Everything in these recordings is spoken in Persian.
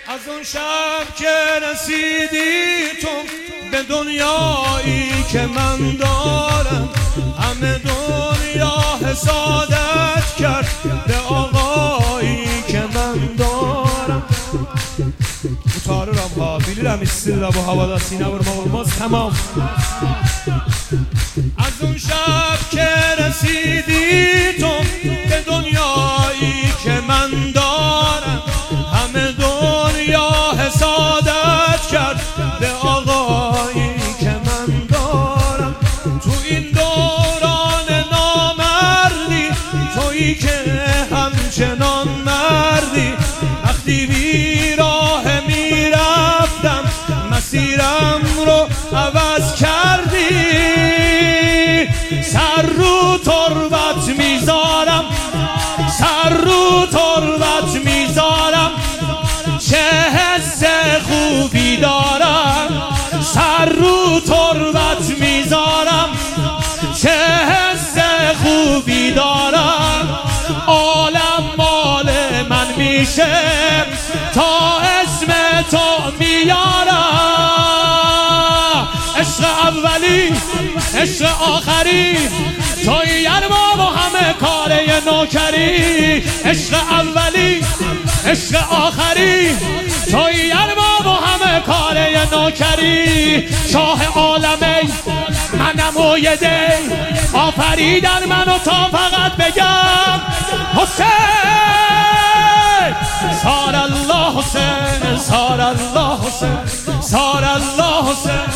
از اون شب که رسیدی تو به دنیایی که من دارم، همه دنیا حسادت کرد به آقایی که من دارم. Utanıram ha, bilirəm istəyirəm bu havada sinə vurmaq olmaz, tamam. از اون شب که رسیدی تو به دنیایی که من دارم، همه دنیا حسادت کرد به آقایی که من دارم. تو این دوران نامردی، تویی که همچنان مردی، وقتی بی راه میرفتم مسیرم رو عوض کردی. سر رو تربت میذارم، سر رو تربت میذارم، چه حس خوبی دارم. سر رو تربت میذارم، چه حس خوبی دارم. عالم مال من میشه تا اسم تو میارم. عشق اولی عشق آخری، توی ارباب و همه کاره نوکری. عشق اولی عشق آخری، توی ارباب و همه کاره نوکری. شاه عالمی منم و یه دی، آفریدن منو تا فقط بگم حسین. سار الله حسین، سار الله حسین، سار الله حسین.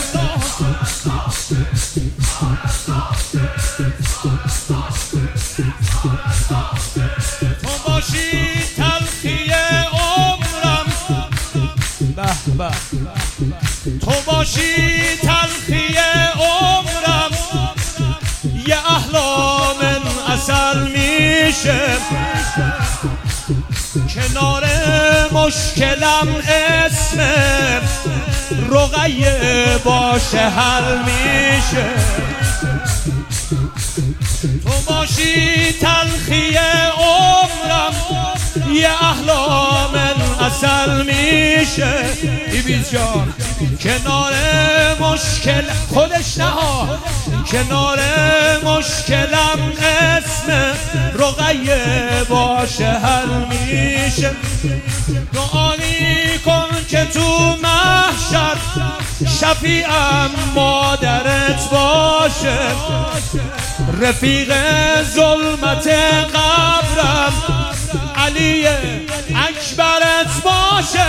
تو باشی تلخی عمرم، به به، تو باشی تلخی عمرم، یه احلام عسل میشه. کنار مشکلم اسم رقیه باشه حل میشه. تو باشی تلخی عمرم، یه احلام عسل میشه. بیبیز جان کنار مشکل خودش نها، کنار مشکلم اسم رقیه باشه حل میشه. دعایی کن که تو محشر شفیعم مادرت باشه، رفیق ظلمت قبرم علی اکبرت باشه.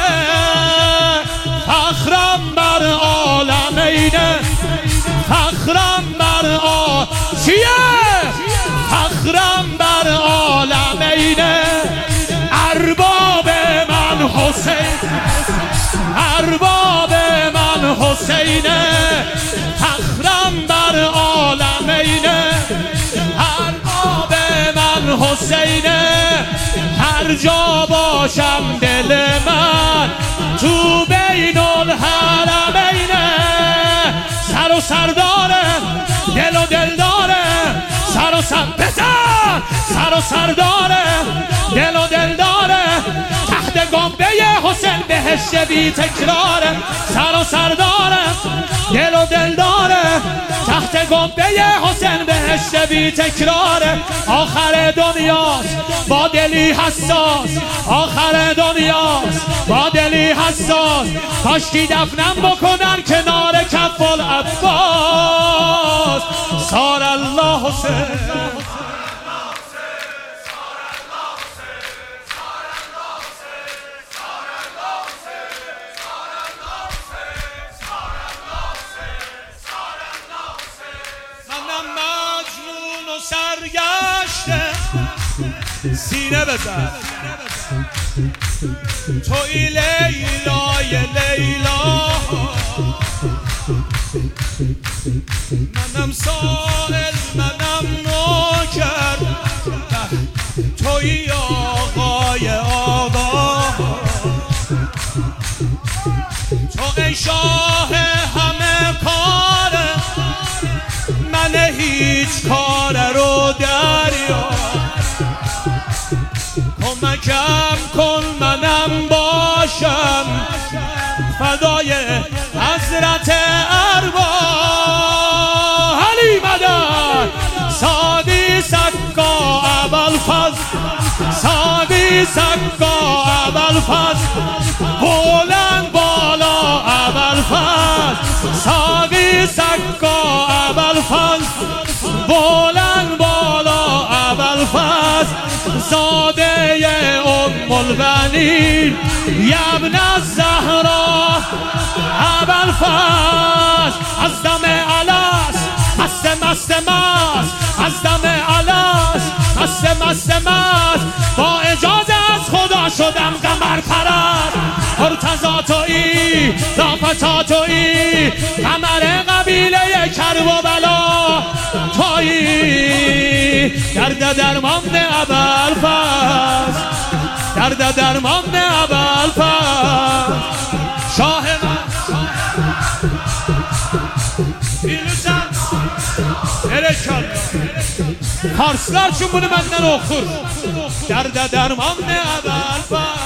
فخرم بر عالمینه، فخرم بر چیه؟ فخرم بر عالمینه. ارباب من حسین، ارباب من حسینه. فخرم بر عالمینه، ارباب من حسینه. هر جا باشم دل من تو بین الحرمینه. سر و سرداره، دل و دل داره، سر و سر بزن، سر و سرداره، دل و دل داره. تحت گنبه حسین بهشت بی تکراره. سر و سرداره، دل و دل داره، تحت گنبه حسین بهشت بی تکراره. آخر دنیاست با دلی حساس، آخر دنیاست با دلی حساس. کاشکی دفنم بکنن کنار کف العباس. سار الله حسین. سرگشته سینه بزن، توی لیلای لیلا. منم سائل منم نوکر، توی آقای آقا. تو ای شاه همه کاره، من هیچ کار رو دریا. کمکم کن منم باشم سکا ابوالفضل بلند بالا ابوالفضل ساقی سکا ابوالفضل بلند بالا ابوالفضل زاده ام البنین ابن الزهرا ابوالفضل از دم علاس مست از دم علاس مست با اجازه از خدا شدم قمر پرست مرتضی تویی رافتا تویی قمر قبیله کربلا تویی درد درمان ابوالفضل درد درمان ابوالفضل شاه من بیلوزم Ereşal Farslar için bunu benden okur Derde derman ne evvel var